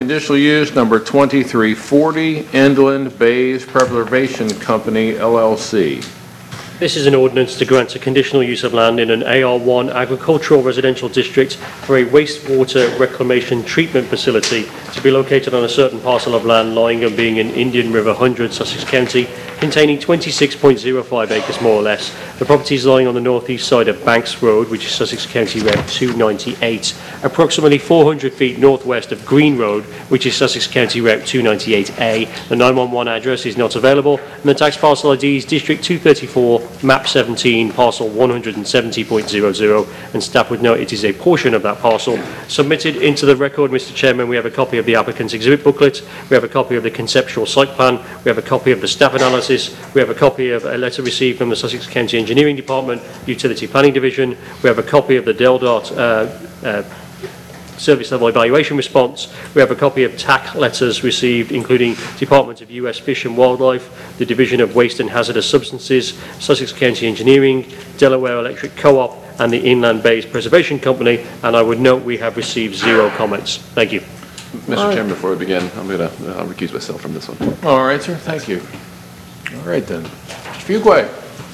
conditional use number 2340, Inland Bays Preservation Company, LLC. This is an ordinance to grant a conditional use of land in an AR1 agricultural residential district for a wastewater reclamation treatment facility to be located on a certain parcel of land lying and being in Indian River 100, Sussex County, containing 26.05 acres more or less. The property is lying on the northeast side of Banks Road, which is Sussex County Route 298, approximately 400 feet northwest of Green Road, which is Sussex County Route 298A. The 911 address is not available, and the tax parcel ID is District 234, Map 17, parcel 170.00, and staff would note it is a portion of that parcel. Submitted into the record, Mr. Chairman, we have a copy of the applicant's exhibit booklet, we have a copy of the conceptual site plan, we have a copy of the staff analysis, we have a copy of a letter received from the Sussex County Engineering Department, Utility Planning Division, we have a copy of the DELDOT service level evaluation response. We have a copy of TAC letters received, including Department of US Fish and Wildlife, the Division of Waste and Hazardous Substances, Sussex County Engineering, Delaware Electric Co-op, and the Inland Bays Preservation Company. And I would note we have received 0 comments. Thank you. Mr. Chairman, before we begin, I'll recuse myself from this one. All right, sir. Thank you. All right, then. Mr. Fuqua.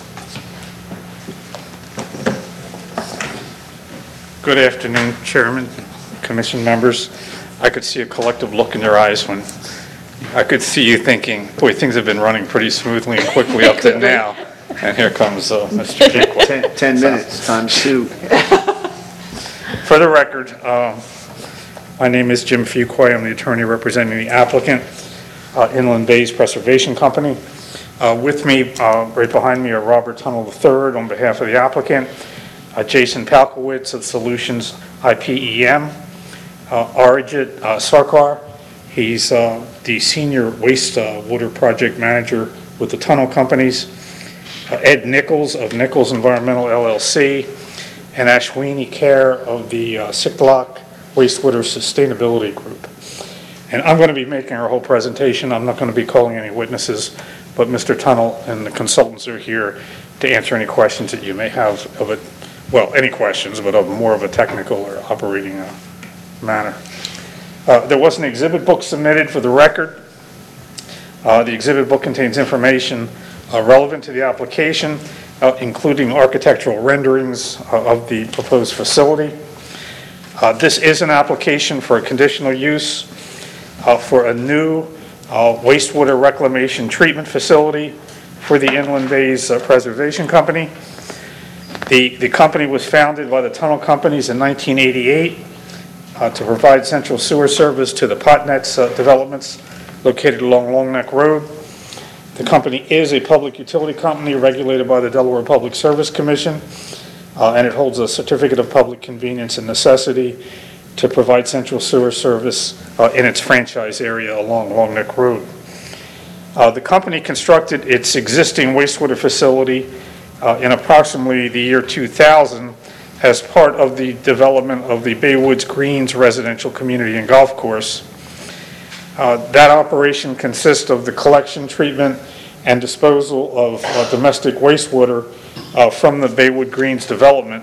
Good afternoon, Chairman, Commission members. I could see a collective look in your eyes when I could see you thinking, boy, things have been running pretty smoothly and quickly up to now. And here comes Mr. Fuqua. 10 minutes times 2. For the record, my name is Jim Fuqua. I'm the attorney representing the applicant, Inland Bays Preservation Company. With me, right behind me, are Robert Tunnell III on behalf of the applicant, Jason Palkowitz of Solutions IPEM, Arijit Sarkar. He's the senior wastewater project manager with the tunnel companies, Ed Nichols of Nichols Environmental LLC, and Ashwini Kher of the Siklock Wastewater Sustainability Group. And I'm going to be making our whole presentation. I'm not going to be calling any witnesses, but Mr. Tunnell and the consultants are here to answer any questions that you may have of it. Well, any questions, but of more of a technical or operating manner. There was an exhibit book submitted for the record. The exhibit book contains information relevant to the application, including architectural renderings of the proposed facility. This is an application for a conditional use for a new wastewater reclamation treatment facility for the Inland Bays Preservation Company. The company was founded by the tunnel companies in 1988 to provide central sewer service to the Potnetz developments located along Long Neck Road. The company is a public utility company regulated by the Delaware Public Service Commission, and it holds a certificate of public convenience and necessity to provide central sewer service in its franchise area along Long Neck Road. The company constructed its existing wastewater facility in approximately the year 2000 as part of the development of the Baywoods Greens residential community and golf course. That operation consists of the collection, treatment, and disposal of domestic wastewater from the Baywood Greens development.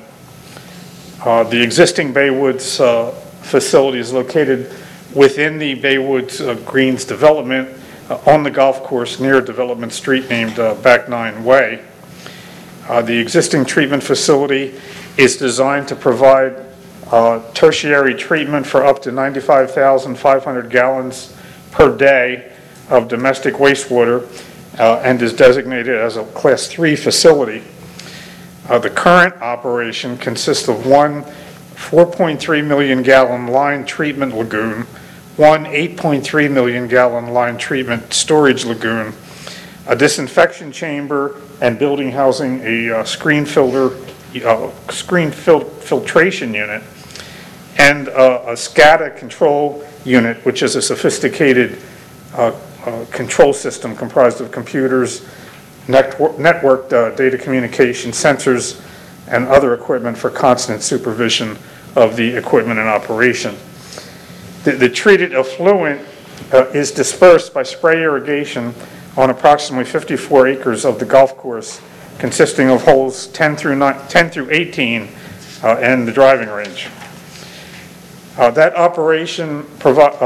The existing Baywoods facility is located within the Baywoods Greens development on the golf course near a development street named Back Nine Way. The existing treatment facility is designed to provide tertiary treatment for up to 95,500 gallons per day of domestic wastewater and is designated as a Class 3 facility. The current operation consists of one 4.3 million gallon line treatment lagoon, one 8.3 million gallon line treatment storage lagoon, a disinfection chamber and building housing a screen filtration unit, and a SCADA control unit, which is a sophisticated control system comprised of computers, networked data communication, sensors, and other equipment for constant supervision of the equipment in operation. The treated effluent is dispersed by spray irrigation on approximately 54 acres of the golf course, consisting of holes 10 through 18 and the driving range. That operation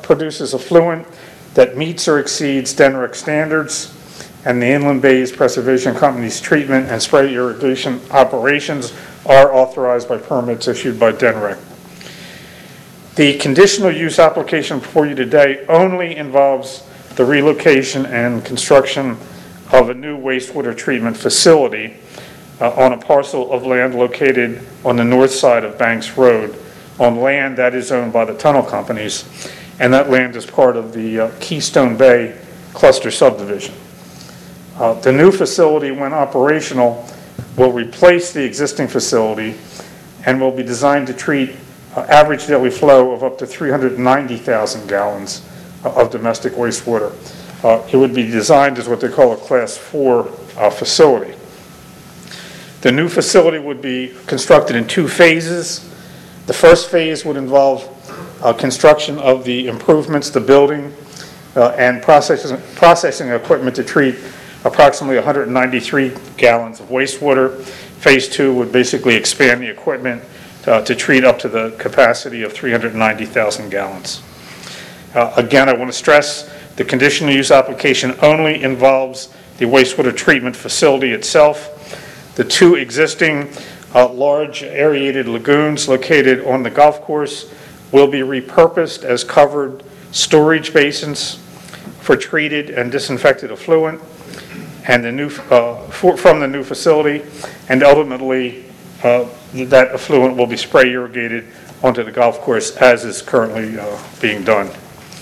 produces effluent that meets or exceeds DNREC standards, and the Inland Bays Preservation Company's treatment and spray irrigation operations are authorized by permits issued by DNREC. The conditional use application before you today only involves the relocation and construction of a new wastewater treatment facility on a parcel of land located on the north side of Banks Road, on land that is owned by the tunnel companies, and that land is part of the Keystone Bay cluster subdivision. The new facility, when operational, will replace the existing facility and will be designed to treat average daily flow of up to 390,000 gallons of domestic wastewater. It would be designed as what they call a Class 4 facility. The new facility would be constructed in 2 phases. The first phase would involve construction of the improvements, the building, and processing equipment to treat approximately 193 gallons of wastewater. Phase 2 would basically expand the equipment to treat up to the capacity of 390,000 gallons. Again, I want to stress the conditional use application only involves the wastewater treatment facility itself. The 2 existing large aerated lagoons located on the golf course will be repurposed as covered storage basins for treated and disinfected effluent and the new, from the new facility, and ultimately that effluent will be spray irrigated onto the golf course as is currently being done.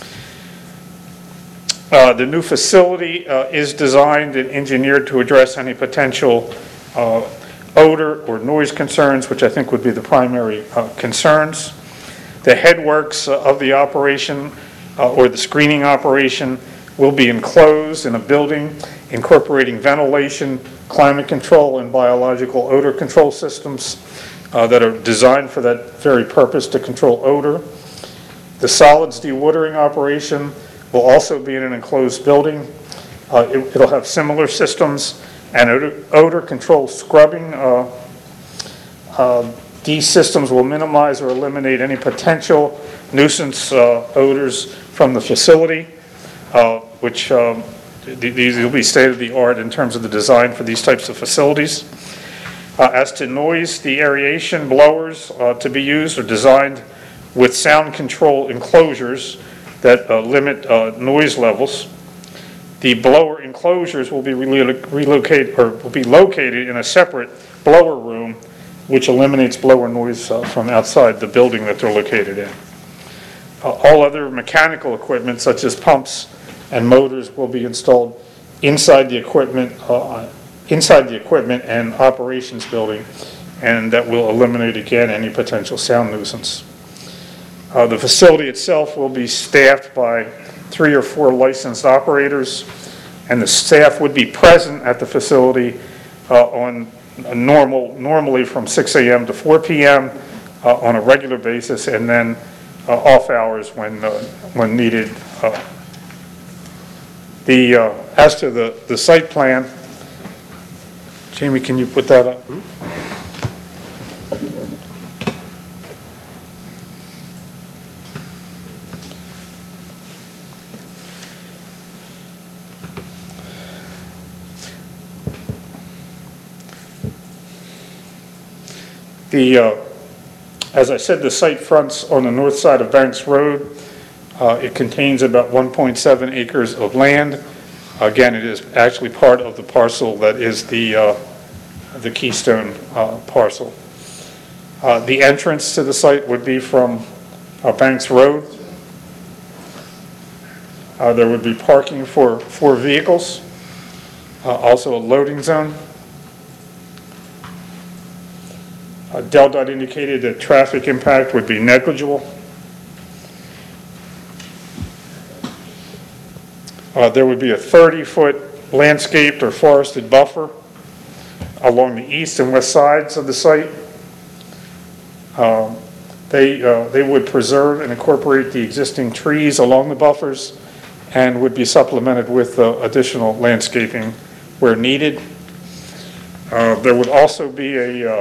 The new facility is designed and engineered to address any potential odor or noise concerns, which I think would be the primary concerns. The headworks of the operation or the screening operation will be enclosed in a building incorporating ventilation, climate control, and biological odor control systems that are designed for that very purpose, to control odor. The solids dewatering operation will also be in an enclosed building. It'll have similar systems and odor control scrubbing. These systems will minimize or eliminate any potential nuisance odors from the facility, which these will be state-of-the-art in terms of the design for these types of facilities. As to noise, the aeration blowers to be used are designed with sound control enclosures that limit noise levels. The blower enclosures will be relocated or will be located in a separate blower room, which eliminates blower noise from outside the building that they're located in. All other mechanical equipment, such as pumps and motors, will be installed inside the equipment and operations building, and that will eliminate again any potential sound nuisance. The facility itself will be staffed by 3 or 4 licensed operators, and the staff would be present at the facility on normally from 6 a.m. to 4 p.m. On a regular basis, and then off hours when needed. As to the site plan, Jamie, can you put that up? As I said, the site fronts on the north side of Banks Road. It contains about 1.7 acres of land. Again, it is actually part of the parcel that is the Keystone parcel. The entrance to the site would be from Banks Road. There would be parking for 4 vehicles, also a loading zone. DelDOT indicated that traffic impact would be negligible. There would be a 30-foot landscaped or forested buffer along the east and west sides of the site. They would preserve and incorporate the existing trees along the buffers and would be supplemented with additional landscaping where needed. There would also be a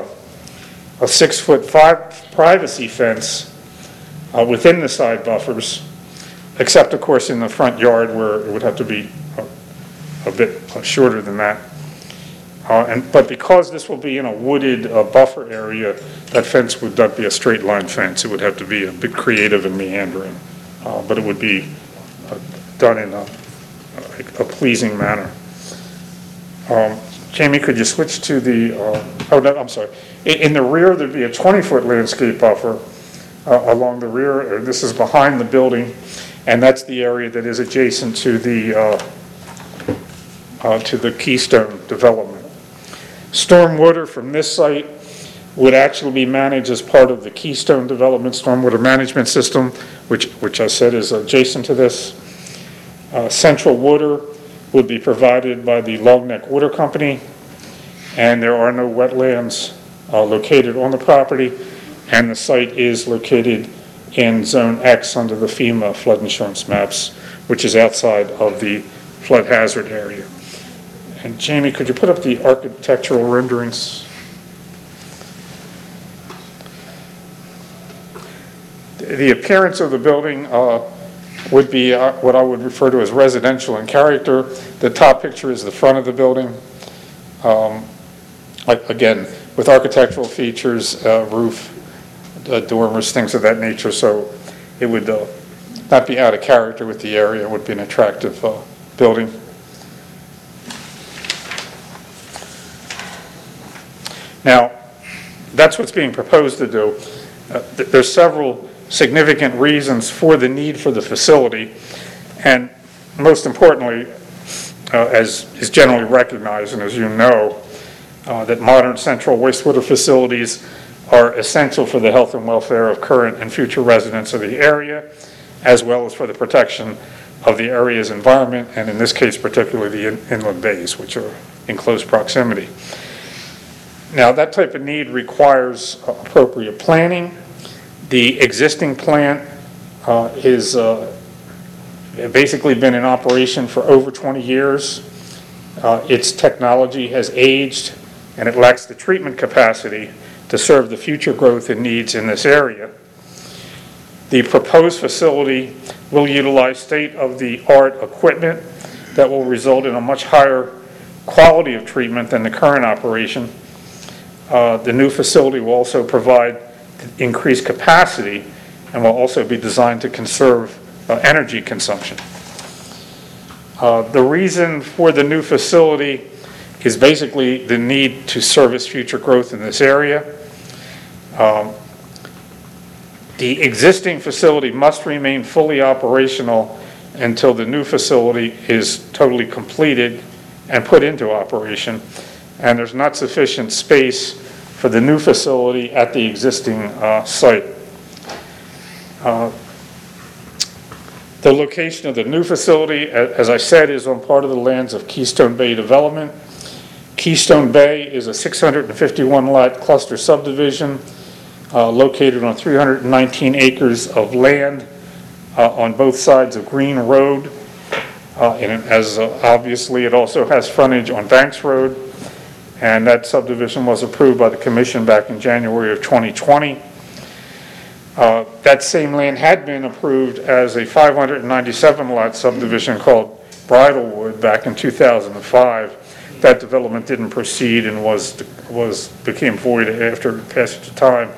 6-foot privacy fence within the side buffers except of course in the front yard where it would have to be a bit shorter than that. But because this will be in a wooded buffer area, that fence would not be a straight line fence. It would have to be a bit creative and meandering, but it would be done in a pleasing manner. Jamie, could you switch to the, oh no, I'm sorry. In the rear, there'd be a 20-foot landscape buffer along the rear. This is behind the building, and that's the area that is adjacent to the Keystone development. Stormwater from this site would actually be managed as part of the Keystone Development Stormwater Management System, which I said is adjacent to this. Central water would be provided by the Long Neck Water Company, and there are no wetlands located on the property, and the site is located in Zone X under the FEMA flood insurance maps, which is outside of the flood hazard area. And Jamie, could you put up the architectural renderings? The appearance of the building would be what I would refer to as residential in character. The top picture is the front of the building. Again, with architectural features, roof, dormers, things of that nature, so it would not be out of character with the area. It would be an attractive building. Now, that's what's being proposed to do. There's several significant reasons for the need for the facility, and most importantly, as is generally recognized, and as you know, that modern central wastewater facilities are essential for the health and welfare of current and future residents of the area, as well as for the protection of the area's environment, and in this case, particularly the inland bays, which are in close proximity. Now, that type of need requires appropriate planning. The existing plant is basically been in operation for over 20 years. Its technology has aged, and it lacks the treatment capacity to serve the future growth and needs in this area. The proposed facility will utilize state-of-the-art equipment that will result in a much higher quality of treatment than the current operation. The new facility will also provide increased capacity and will also be designed to conserve energy consumption. The reason for the new facility is basically the need to service future growth in this area. The existing facility must remain fully operational until the new facility is totally completed and put into operation, and there's not sufficient space for the new facility at the existing site. The location of the new facility, as I said, is on part of the lands of Keystone Bay Development. Keystone Bay is a 651-lot cluster subdivision located on 319 acres of land on both sides of Green Road. And as obviously, it also has frontage on Banks Road, and that subdivision was approved by the Commission back in January of 2020. That same land had been approved as a 597-lot subdivision called Bridlewood back in 2005. That development didn't proceed and became void after passage of time.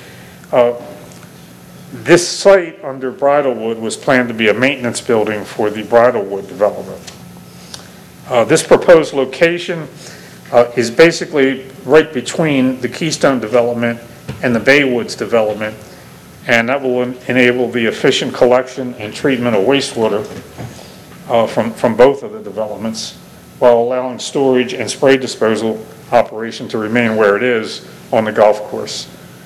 This site under Bridlewood was planned to be a maintenance building for the Bridlewood development. This proposed location is basically right between the Keystone development and the Baywoods development, and that will enable the efficient collection and treatment of wastewater from both of the developments, while allowing storage and spray disposal operation to remain where it is on the golf course.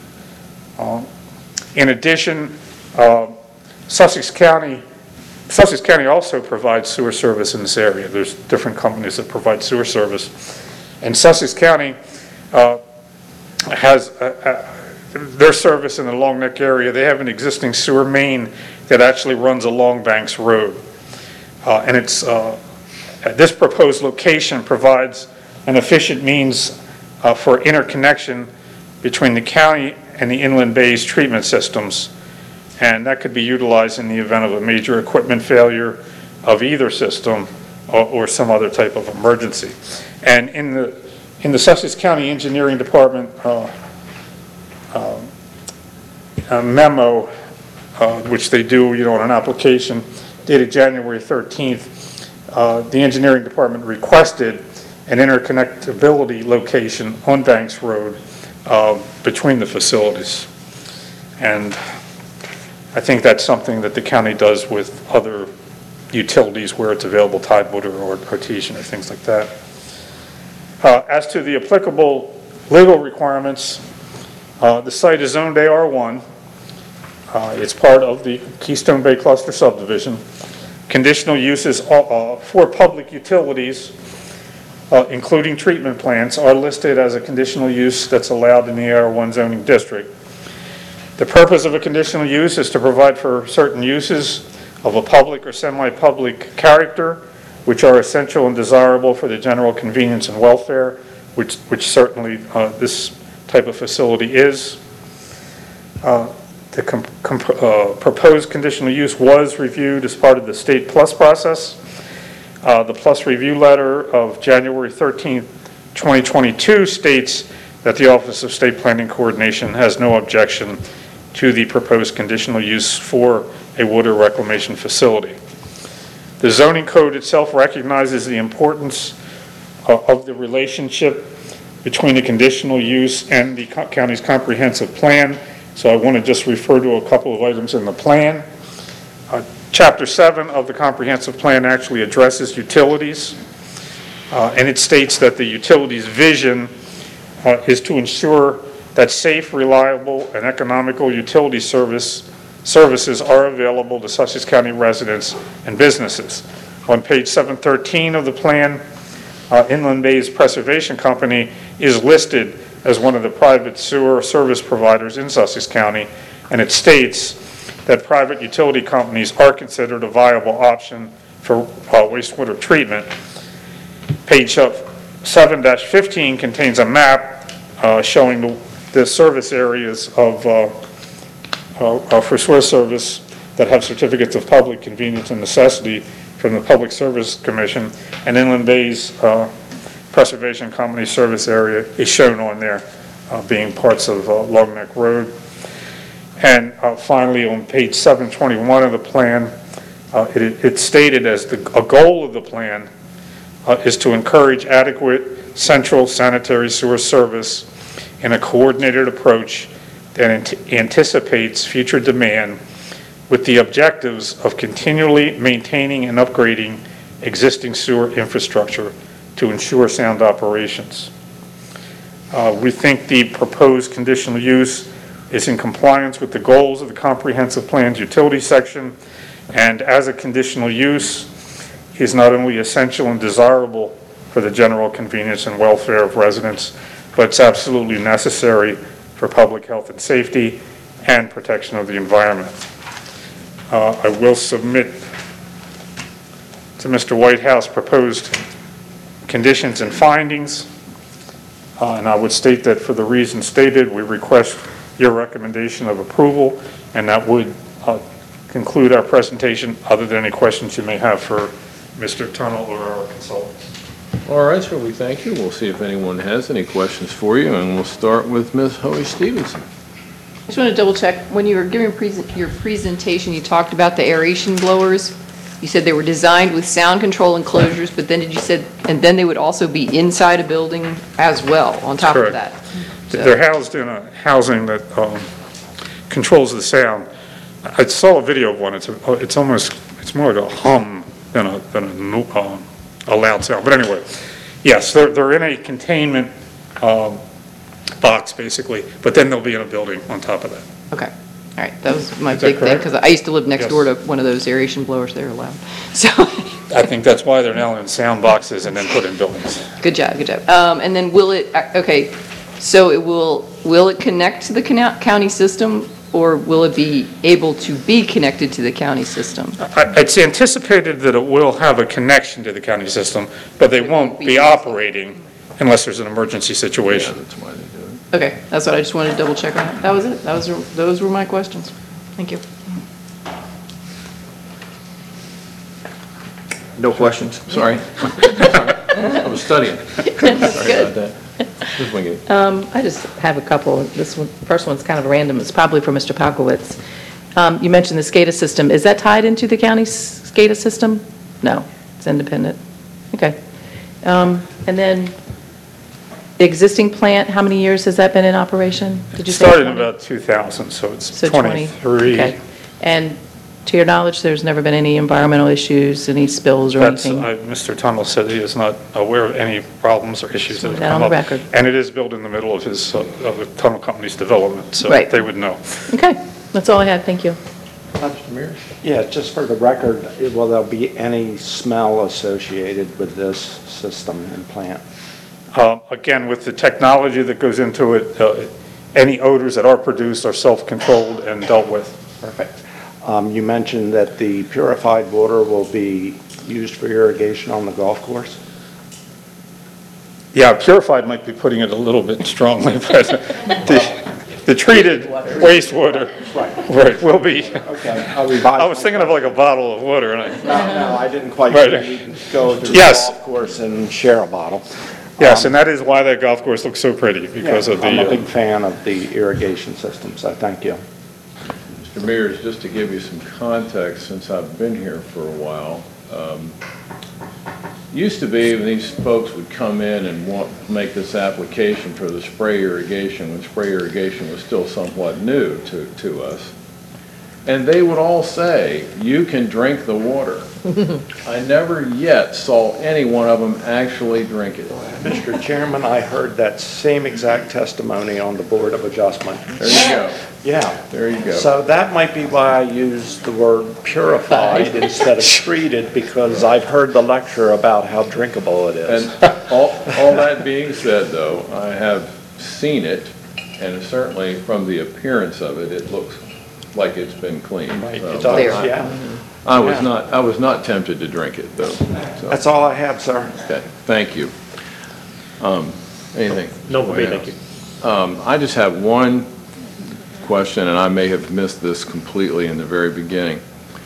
In addition, Sussex County also provides sewer service in this area. There's different companies that provide sewer service. And Sussex County has their service in the Long Neck area. They have an existing sewer main that actually runs along Banks Road. And this proposed location provides an efficient means for interconnection between the county and the inland bays treatment systems. and that could be utilized in the event of a major equipment failure of either system or some other type of emergency. And in the Sussex County Engineering Department a memo, which they do, on an application dated January 13th, the engineering department requested an interconnectability location on Banks Road between the facilities. And I think that's something that the county does with other utilities where it's available, Tidewater or Artesian or things like that. As to the applicable legal requirements, the site is zoned AR1. It's part of the Keystone Bay Cluster subdivision. Conditional uses for public utilities, including treatment plants, are listed as a conditional use that's allowed in the AR1 zoning district. The purpose of a conditional use is to provide for certain uses of a public or semi-public character, which are essential and desirable for the general convenience and welfare, which certainly this type of facility is. The proposed conditional use was reviewed as part of the State Plus process. The Plus review letter of January 13th, 2022 states that the Office of State Planning Coordination has no objection to the proposed conditional use for a water reclamation facility. The zoning code itself recognizes the importance of the relationship between the conditional use and the county's comprehensive plan. So I want to just refer to a couple of items in the plan. Chapter 7 of the comprehensive plan actually addresses utilities, and it states that the utilities vision is to ensure that safe, reliable, and economical utility services are available to Sussex County residents and businesses. On page 713 of the plan, Inland Bays Preservation Company is listed as one of the private sewer service providers in Sussex County, and it states that private utility companies are considered a viable option for wastewater treatment. Page 7-15 contains a map showing the service areas for sewer service that have certificates of public convenience and necessity from the Public Service Commission, and Inland Bays Preservation Company service area is shown on there, being parts of Long Neck Road. And finally, on page 721 of the plan, it's stated as a goal of the plan is to encourage adequate central sanitary sewer service in a coordinated approach that anticipates future demand with the objectives of continually maintaining and upgrading existing sewer infrastructure to ensure sound operations. We think the proposed conditional use is in compliance with the goals of the comprehensive plan's utility section, and as a conditional use is not only essential and desirable for the general convenience and welfare of residents, but it's absolutely necessary for public health and safety and protection of the environment. I will submit to Mr. Whitehouse proposed conditions and findings, and I would state that for the reasons stated, we request your recommendation of approval, and that would conclude our presentation, other than any questions you may have for Mr. Tunnell or our consultants. All right, sir, we thank you. We'll see if anyone has any questions for you, and we'll start with Ms. Hoey Stevenson. I just want to double check, when you were giving your presentation, you talked about the aeration blowers. You said they were designed with sound control enclosures, but then and then they would also be inside a building as well, on top of that. So they're housed in a housing that controls the sound. I saw a video of one. It's more like a hum than a loud sound. But anyway, yes, they're in a containment box basically, but then they'll be in a building on top of that. Okay. All right. That was my big thing, because I used to live next door to one of those aeration blowers. They were loud. So I think that's why they're now in sound boxes and then put in buildings. Good job. Good job. And then will it connect to the county system, or will it be able to be connected to the county system? It's anticipated that it will have a connection to the county system, but they won't be operating unless there's an emergency situation. Yeah, that's why they do it. Okay, that's what I just wanted to double check on. That was it. Those were my questions. Thank you. No questions? Sorry. I was studying. Sorry about that. Ms. Wingate. I just have a couple. This one, first one's kind of random. It's probably for Mr. Palkowitz. You mentioned the SCADA system. Is that tied into the county's SCADA system? No, it's independent. Okay. And then the existing plant, how many years has that been in operation? Did you say Started in 20? about 2000, so it's So 20. 23. Okay. And to your knowledge, there's never been any environmental issues, any spills or That's, anything? Mr. Tunnell said he is not aware of any problems or issues that have That come on the up. record. And it is built in the middle of his, of the tunnel company's development, so Right. they would know. Okay, that's all I had. Thank you. Mr. Mears? Yeah, just for the record, will there be any smell associated with this system and plant? Again, with the technology that goes into it, any odors that are produced are self-controlled and dealt with. Perfect. You mentioned that the purified water will be used for irrigation on the golf course? Yeah, purified might be putting it a little bit strongly, but the treated wastewater, right, will be. Okay. I was thinking of like a bottle of water, and No, I didn't quite Right. go to the Yes. golf course and share a bottle. yes, and that is why that golf course looks so pretty, because of I'm a the, big fan of the irrigation system, so thank you. Mr. Mears, just to give you some context, since I've been here for a while, used to be when these folks would come in and make this application for the spray irrigation, when spray irrigation was still somewhat new to us, and they would all say, you can drink the water. I never yet saw any one of them actually drink it. Mr. Chairman, I heard that same exact testimony on the Board of Adjustment. There you go. Yeah. There you go. So that might be why I used the word purified instead of treated, because I've heard the lecture about how drinkable it is. And all that being said, though, I have seen it, and certainly from the appearance of it, it looks like it's been cleaned. Right, So it does, Clear. yeah. I was not tempted to drink it, though. So, That's all I have, sir. okay, thank you. Anything? No, for me, thank you. I just have one question, and I may have missed this completely in the very beginning.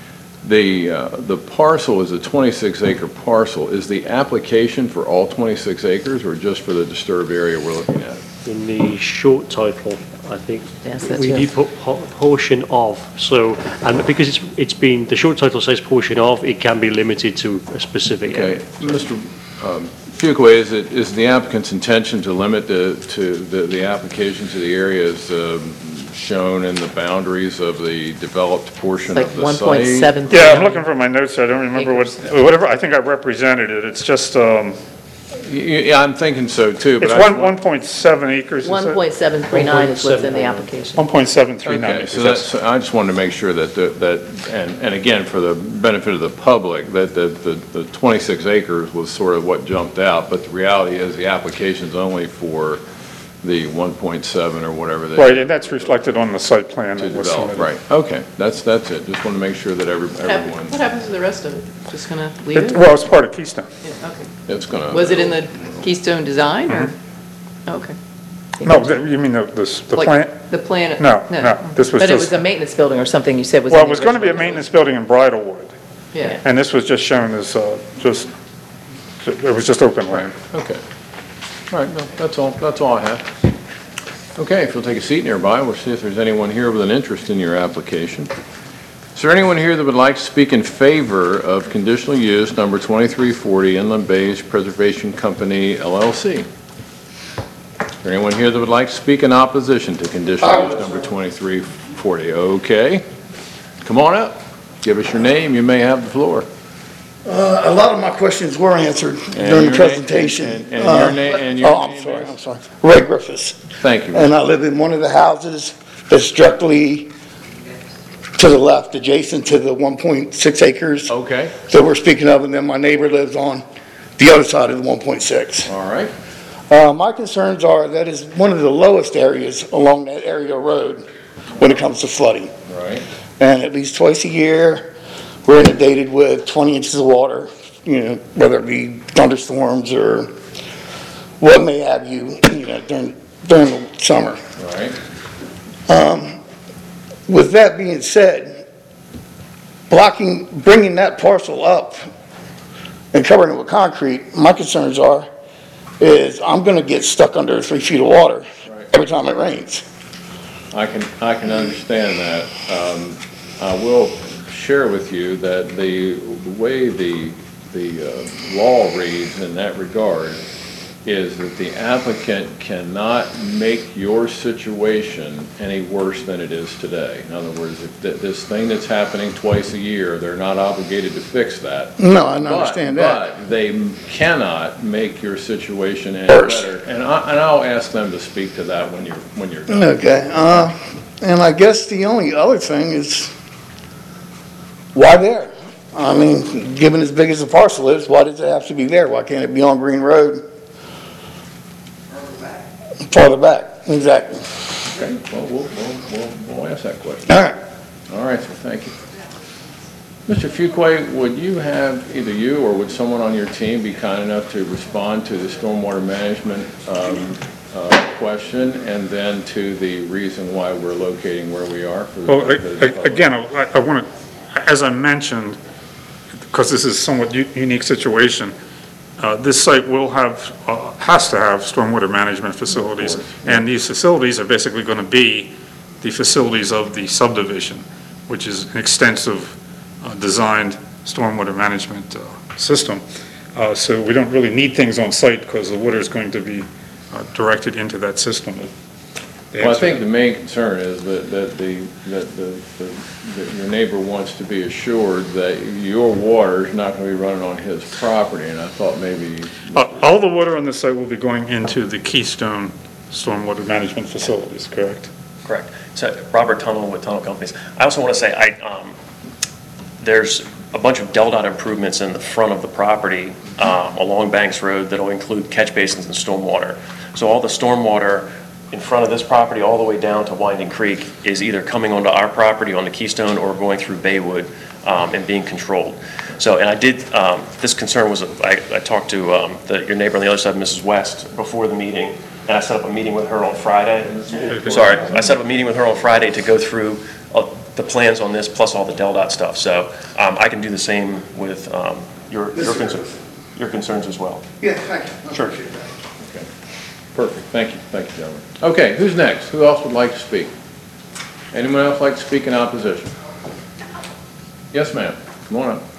The parcel is a 26-acre parcel. Is the application for all 26 acres or just for the disturbed area we're looking at? In the short title, I think Yes, that's we it. did put portion of, so, and because it's been, the short title says portion of, it can be limited to a specific Okay, area. Mr. Fuqua, is the applicant's intention to limit the application to the areas shown in the boundaries of the developed portion Like of the site? 1.7. yeah, I'm looking for my notes, I don't remember whatever, I think I represented it, it's just, Yeah, I'm thinking so too, but it's I... 1.7 acres, is it? 1.739 is what's in the application. 1.739 Okay, acres. so that's, I just wanted to make sure and again, for the benefit of the public, that the 26 acres was sort of what jumped out, but the reality is the application's only for the 1.7 or whatever that... Right, and that's reflected on the site plan. To that was develop, submitted. right, okay, that's it, just want to make sure that everyone, What happens to the rest of it? Just gonna leave it? Well, it's part of Keystone. Yeah, okay. it's going to... Was it in the Keystone design, or? Okay. No, you mean the Like, plant? The plan? No, this was But it was just, a maintenance building or something you said was in well, the it was going to be a original maintenance building in Bridlewood, Yeah. and this was just shown as, it was just open land. Okay. All right, no, that's all I have. Okay, if you'll take a seat nearby, we'll see if there's anyone here with an interest in your application. Is there anyone here that would like to speak in favor of conditional use number 2340 Inland Bays Preservation Company, LLC? Is there anyone here that would like to speak in opposition to conditional use number 2340? Okay. Come on up. Give us your name. You may have the floor. A lot of my questions were answered during your the name- presentation. and your name- and your Oh, name I'm sorry. Ray Griffiths. Thank you. And I live in one of the houses that's directly to the left, adjacent to the 1.6 acres Okay, that we're speaking of, and then my neighbor lives on the other side of the 1.6. all right. My concerns are that is one of the lowest areas along that area road when it comes to flooding. Right. And at least twice a year, we're inundated with 20 inches of water, whether it be thunderstorms or what may have you, during the summer. Right. With that being said, bringing that parcel up and covering it with concrete, my concerns is I'm gonna get stuck under 3 feet of water every time it rains. I can understand that. I will share with you that the way the law reads in that regard is that the applicant cannot make your situation any worse than it is today. In other words, if this thing that's happening twice a year, they're not obligated to fix that. No, I understand that. But they cannot make your situation any Worse. better. And I'll ask them to speak to that when you're done. Okay, and I guess the only other thing is, why there? I mean, given as big as the parcel is, why does it have to be there? Why can't it be on Green Road? Farther back, exactly. Okay, well, we'll ask that question. All right. All right, sir, thank you. Mr. Fuqua, would you have, either you or would someone on your team be kind enough to respond to the stormwater management question and then to the reason why we're locating where we are? For the Well, public? again, I want to, as I mentioned, because this is a somewhat unique situation, this site has to have stormwater management facilities. And these facilities are basically going to be the facilities of the subdivision, which is an extensive designed stormwater management system. So we don't really need things on site because the water is going to be directed into that system. Well, I think the main concern is that your neighbor wants to be assured that your water is not going to be running on his property, and I thought maybe... All the water on this site will be going into the Keystone stormwater management facilities, correct? Correct. So Robert Tunnel with Tunnel Companies. I also want to say, there's a bunch of DelDOT improvements in the front of the property along Banks Road that'll include catch basins and stormwater. So all the stormwater in front of this property all the way down to Winding Creek is either coming onto our property on the Keystone or going through Baywood and being controlled. So, and I did, this concern was, I talked to your neighbor on the other side, Mrs. West, before the meeting, and I set up a meeting with her on Friday. Sorry, I set up a meeting with her on Friday to go through the plans on this plus all the DelDOT stuff. So I can do the same with your concerns as well. Yeah, thank you. Sure. Okay, perfect, thank you, gentlemen. Okay, who's next? Who else would like to speak? Anyone else like to speak in opposition? Yes, ma'am, come on up.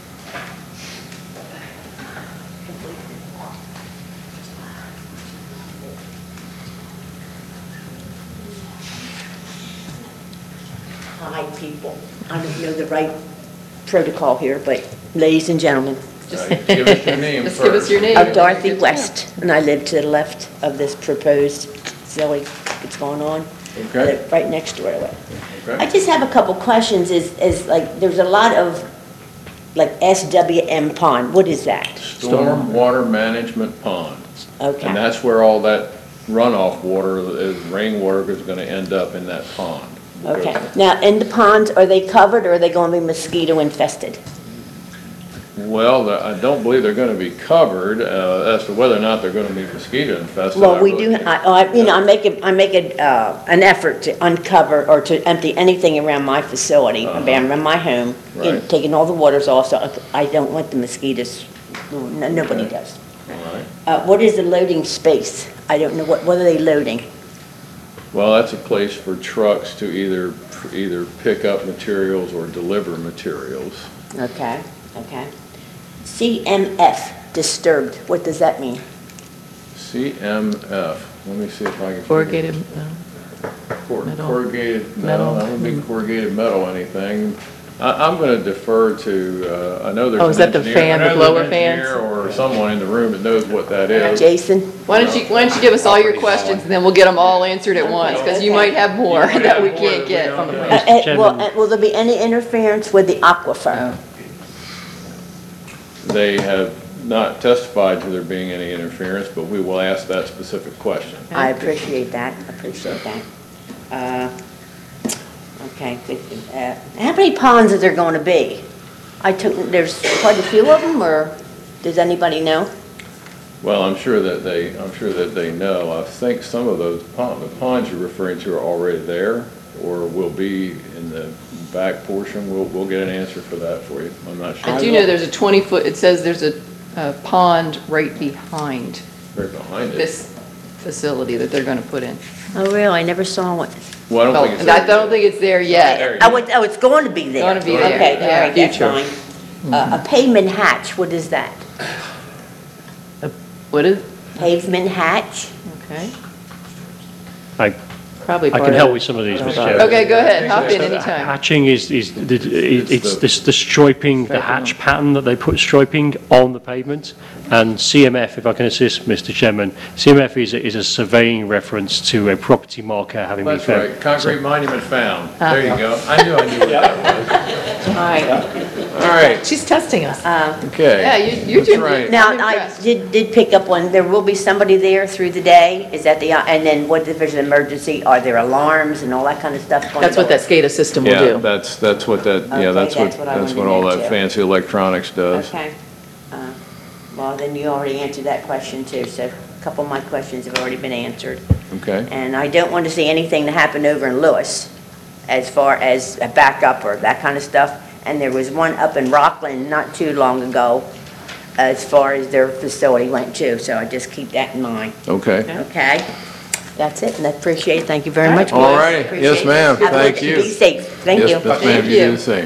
Hi, people. I don't know the right protocol here, but ladies and gentlemen, Give us your name Just first. give us your name. I'm Dorothy West, and I live to the left of this proposed facility that's going on. Okay. I live right next door to it. I Okay. just have a couple questions, is like, there's a lot of, like SWM pond, what is that? Stormwater management pond. And Okay, that's where all that runoff water, rainwater is going to end up in that pond. okay. Now, in the ponds, are they covered, or are they going to be mosquito infested? Well, I don't believe they're going to be covered. As to whether or not they're going to be mosquito infested. Well, I we really do, can't- I make an effort to uncover or to empty anything around my facility, around my home, Right. taking all the waters off, so I don't want the mosquitoes, nobody does. All right. What is the loading space? I don't know, what are they loading? Well, that's a place for trucks to either pick up materials or deliver materials. Okay, okay. CMF, disturbed, what does that mean? CMF, let me see if I can. Corrugated, metal. Corrugated, no, Metal. that would be corrugated metal, anything. I'm going to defer to, I know there's Oh, is an that the engineer. fan, I know the blower there's an fans? engineer or someone in the room that knows what that is. Jason? Why don't you give us all your questions, and then we'll get them all answered at once, because you might have more that we can't get. Will there be any interference with the aquifer? They have not testified to there being any interference, but we will ask that specific question. I appreciate that, Okay, good. How many ponds is there going to be? There's quite a few of them, or does anybody know? Well, I'm sure that they know. I think some of those ponds you're referring to are already there. or will be in the back portion, we'll get an answer for that for you. I'm not sure. I do know there's a 20-foot, it says there's a pond right behind Right behind it. this facility that they're going to put in. Oh, really? I never saw one. Well, I don't Well, think it's. I don't think it's there yet. Oh, it's going to be there? Going to be there, Okay, all yeah, right, that's future. fine. A pavement hatch, what is that? What is, Pavement hatch? okay. Probably I part can of help it. with some of these, Mr. Okay. Chair. Okay, go ahead, hop in anytime. Hatching is the striping, the hatch pattern that they put striping on the pavement. And CMF, if I can assist, Mr. Chairman, CMF is a surveying reference to a property marker having been That's found. right, concrete monument found. There you go. I knew what that All right. was. All right, She's testing us. okay. Yeah, you're That's doing right. it. Now, I'm I impressed. did pick up one, there will be somebody there through the day? Is that and then what if there's an emergency? Are there alarms and all that kind of stuff going on? That's what that SCADA system will Yeah, do. that's what that, yeah, Okay, that's that's what I what wanted all to that know, too. fancy electronics does. Okay. Well, then you already answered that question too, so a couple of my questions have already been answered. Okay, And I don't want to see anything that happened over in Lewis as far as a backup or that kind of stuff. And there was one up in Rockland not too long ago as far as their facility went too, so I just keep that in mind, okay. okay? That's it, and I appreciate it. Thank you very much. All boys. righty. Appreciate Yes, it. ma'am. God bless Thank you. Be safe. Thank you. Yes, ma'am, Thank you you. do the same.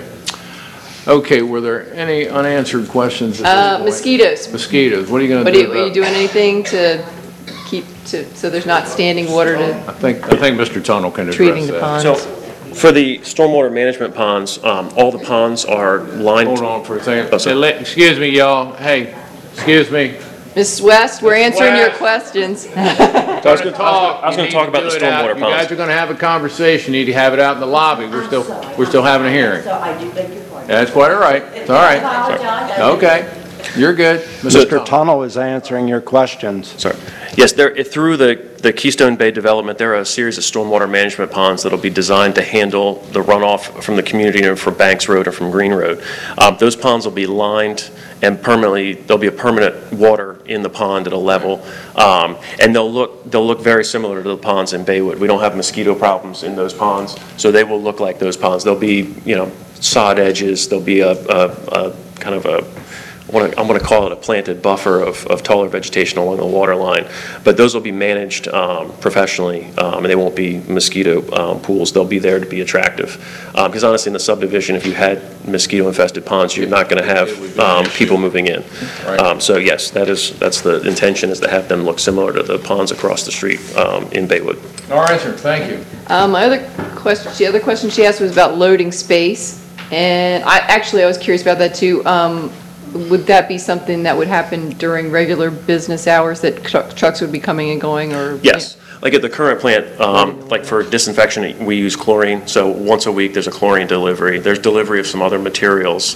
Okay, were there any unanswered questions at this point? Mosquitoes. Mosquitoes, what are you gonna What do are about? you doing anything to keep, so there's not standing water to I think Mr. Tunnel can address Treating the that. ponds. So for the stormwater management ponds, all the ponds are lined. Hold on for a second. Oh, sorry. Excuse me, y'all. Hey, excuse me. Ms. West, we're answering your West. questions. I was going to talk about the stormwater You guys ponds. are gonna have a conversation, you need to have it out in the lobby. We're still having a hearing. So I do beg your pardon. That's quite all right. It's all I right. apologize. Okay, you're good. Mr. Tunnel is answering your questions. Sorry. Yes, through the Keystone Bay development, there are a series of stormwater management ponds that'll be designed to handle the runoff from the community or from Banks Road or from Green Road. Those ponds will be lined and permanently, there'll be a permanent water in the pond at a level. And they'll look very similar to the ponds in Baywood. We don't have mosquito problems in those ponds, so they will look like those ponds. There'll be, sod edges, there'll be a kind of a, I'm going to call it a planted buffer of taller vegetation along the water line. But those will be managed professionally, and they won't be mosquito pools. They'll be there to be attractive. Because honestly, in the subdivision, if you had mosquito-infested ponds, you're not going to have people moving in. Right. So yes, that's the intention, is to have them look similar to the ponds across the street in Baywood. All right, sir, thank you. My other question, the other question she asked was about loading space. And I was curious about that too. Would that be something that would happen during regular business hours, that trucks would be coming and going, or? Yes, like at the current plant, like for disinfection, we use chlorine. So once a week, there's a chlorine delivery. There's delivery of some other materials.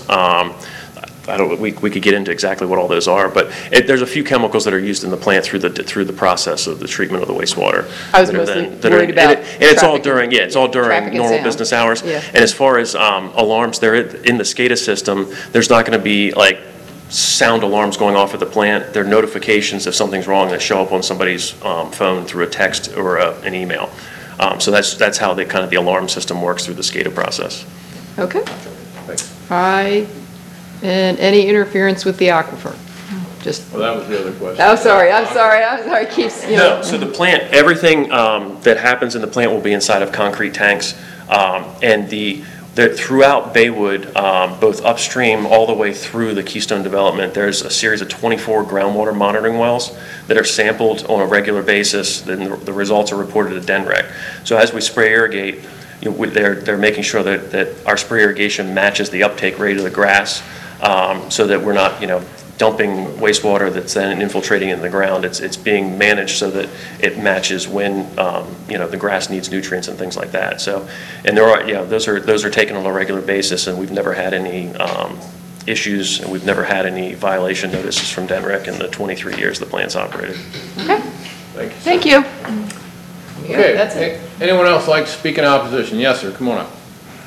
We could get into exactly what all those are, but there's a few chemicals that are used in the plant through the process of the treatment of the wastewater. I was that are mostly that are- worried about and it's all traffic during, and- it's all traffic during and normal sound. business hours. Yeah. And as far as alarms, they're in the SCADA system. There's not going to be like sound alarms going off at the plant. They're notifications if something's wrong that show up on somebody's phone through a text or an email. So that's how the alarm system works through the SCADA process. Okay. Thanks. And any interference with the aquifer? Just, Well, that was the other question. I'm sorry, keeps, No, so the plant, everything that happens in the plant will be inside of concrete tanks. And throughout Baywood, both upstream all the way through the Keystone development, there's a series of 24 groundwater monitoring wells that are sampled on a regular basis. Then the results are reported to DENREC. So as we spray irrigate, they're making sure that our spray irrigation matches the uptake rate of the grass, so that we're not, dumping wastewater that's then infiltrating in the ground. It's being managed so that it matches when the grass needs nutrients and things like that. So, and there are those are taken on a regular basis, and we've never had any issues, and we've never had any violation notices from DENREC in the 23 years the plant's operated. okay, Thank you. thank you. Yeah, Okay, that's it. anyone else like to speak in opposition? Yes, sir, come on up.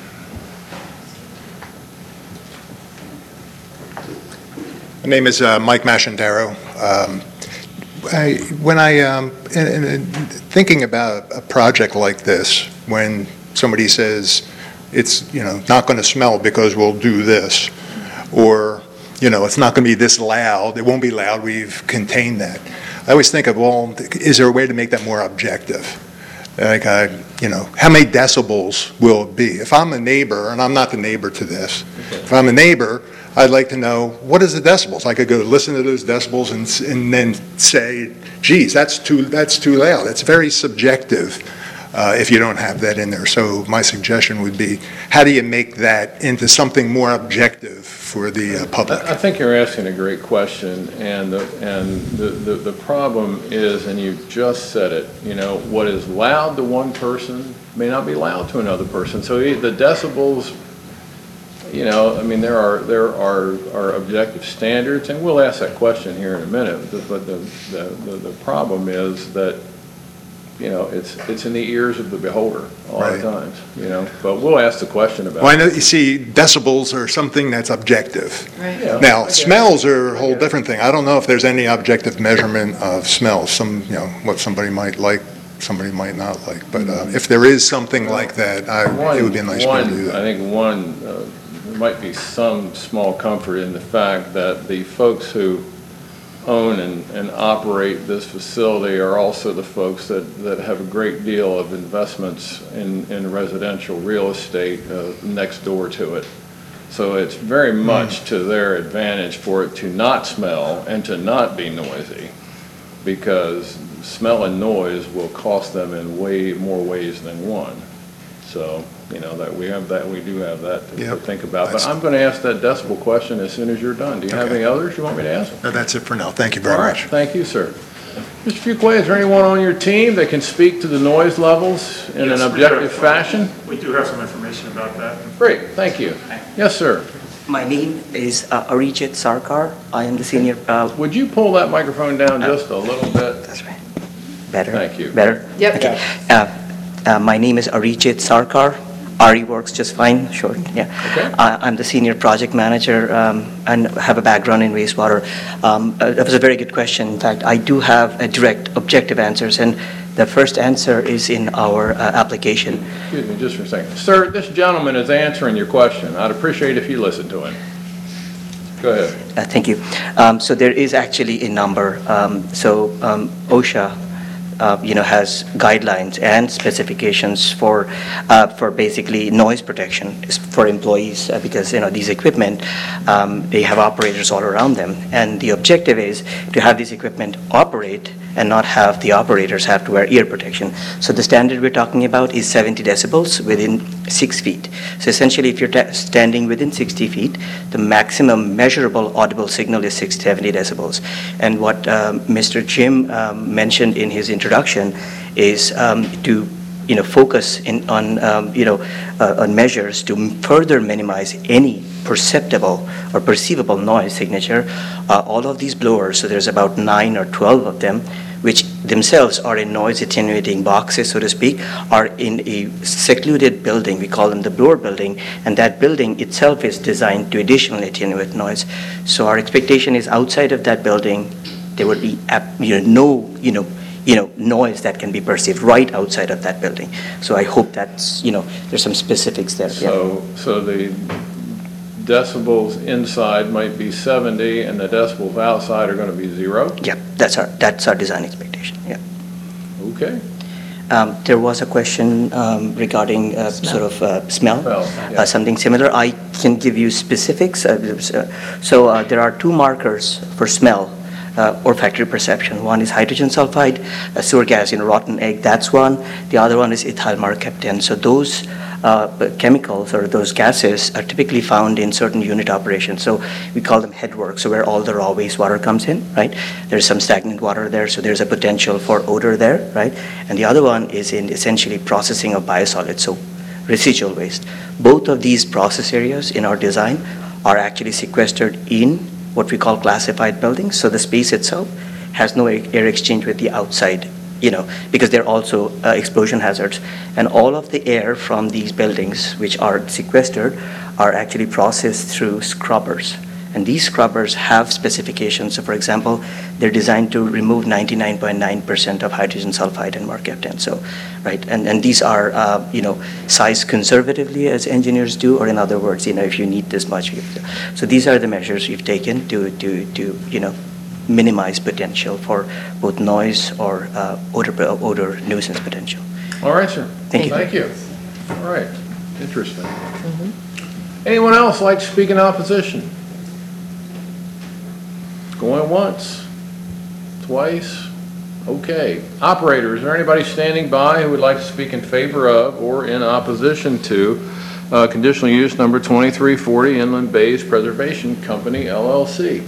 My name is Mike Mascendaro. When I, thinking about a project like this, when somebody says, it's, not going to smell because we'll do this, or, it's not going to be this loud, it won't be loud, we've contained that. I always think of, well, is there a way to make that more objective? Like, how many decibels will it be? If I'm a neighbor, and I'm not the neighbor to this, if I'm a neighbor, I'd like to know, what is the decibels? I could go listen to those decibels and then say, geez, that's too loud. It's very subjective if you don't have that in there. So my suggestion would be, how do you make that into something more objective for the public? I think you're asking a great question, and the problem is, and you just said it, what is loud to one person may not be loud to another person. So the decibels, there are objective standards, and we'll ask that question here in a minute. But the problem is that it's in the ears of the beholder a lot of times. But we'll ask the question about. Well, I know you see decibels are something that's objective. Right. Yeah. Now, smells are a whole different thing. I don't know if there's any objective measurement of smells. What somebody might like, somebody might not like. But if there is something like that, it would be a nice way to do that. I think there might be some small comfort in the fact that the folks who own and operate this facility are also the folks that have a great deal of investments in residential real estate next door to it. So it's very much to their advantage for it to not smell and to not be noisy, because smell and noise will cost them in way more ways than one. So, that we do have that to think about. But I'm going to ask that decibel question as soon as you're done. Do you have any others you want me to ask? No, that's it for now. Thank you very much. Thank you, sir. Mr. Fuqua, is there anyone on your team that can speak to the noise levels in an objective fashion? We do have some information about that. Great, thank you. Yes, sir. My name is Arijit Sarkar. I am the senior. Would you pull that microphone down just a little bit? That's right. Better? Thank you. Better? Yep. Okay. My name is Arijit Sarkar. RE works just fine, short, yeah. Okay. I'm the senior project manager and have a background in wastewater. That was a very good question. In fact, I do have a direct objective answers, and the first answer is in our application. Excuse me just for a second. Sir, this gentleman is answering your question. I'd appreciate if you listen to him. Go ahead. Thank you. So there is actually a number. OSHA has guidelines and specifications for basically noise protection for employees because these equipment they have operators all around them, and the objective is to have this equipment operate and not have the operators have to wear ear protection. So the standard we're talking about is 70 decibels within 6 feet. So essentially, if you're standing within 60 feet, the maximum measurable audible signal is 70 decibels. And what Mr. Jim mentioned in his introduction is to focus on measures to further minimize any perceptible or perceivable noise signature. All of these blowers, so there's about 9 or 12 of them, which themselves are in noise attenuating boxes, so to speak, are in a secluded building. We call them the blower building, and that building itself is designed to additionally attenuate noise. So our expectation is outside of that building, there would be no noise that can be perceived right outside of that building. So I hope that's, there's some specifics there. So the decibels inside might be 70 and the decibels outside are going to be 0? Yeah, that's our design expectation, yeah. Okay. There was a question regarding smell, yeah. Something similar. I can give you specifics. So there are 2 markers for smell. Olfactory perception. One is hydrogen sulfide, sewer gas, rotten egg, that's one. The other one is ethyl mercaptan. So those chemicals or those gases are typically found in certain unit operations. So we call them headworks, so where all the raw wastewater comes in, right? There's some stagnant water there, so there's a potential for odor there, right? And the other one is in essentially processing of biosolids, so residual waste. Both of these process areas in our design are actually sequestered in what we call classified buildings. So the space itself has no air exchange with the outside, because they're also explosion hazards. And all of the air from these buildings, which are sequestered, are actually processed through scrubbers. And these scrubbers have specifications. So for example, they're designed to remove 99.9% of hydrogen sulfide and mercaptan. So, right, and these are, sized conservatively as engineers do, or in other words, if you need this much. So these are the measures we've taken to minimize potential for both noise or odor nuisance potential. All right, sir. Thank you. Thank you. All right, interesting. Anyone else like to speak in opposition? Going once, twice, okay. Operator, is there anybody standing by who would like to speak in favor of or in opposition to conditional use number 2340 Inland Bays Preservation Company, LLC?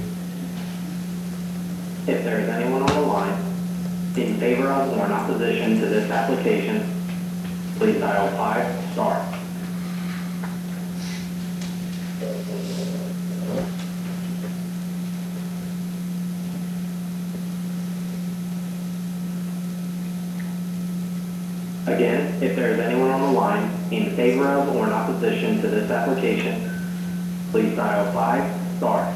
If there is anyone on the line in favor of or in opposition to this application, please dial 5*. Again, if there is anyone on the line in favor of or in opposition to this application, please dial 5*.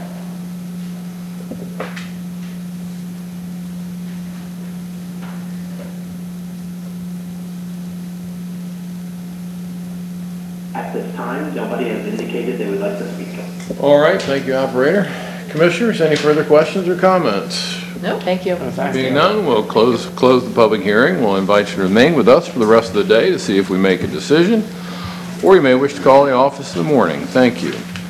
At this time, nobody has indicated they would like to speak. All right, thank you, operator. Commissioners, any further questions or comments? No, thank you. Being none, we'll close the public hearing. We'll invite you to remain with us for the rest of the day to see if we make a decision, or you may wish to call the office in the morning. Thank you.